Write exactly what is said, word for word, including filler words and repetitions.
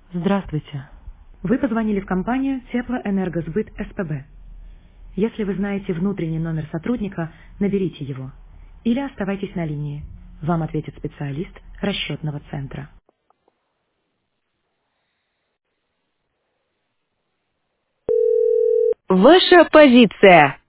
Здравствуйте. Вы позвонили в компанию Теплоэнергосбыт СПБ. Если вы знаете внутренний номер сотрудника, наберите его. Или оставайтесь на линии. Вам ответит специалист расчетного центра. Ваша позиция.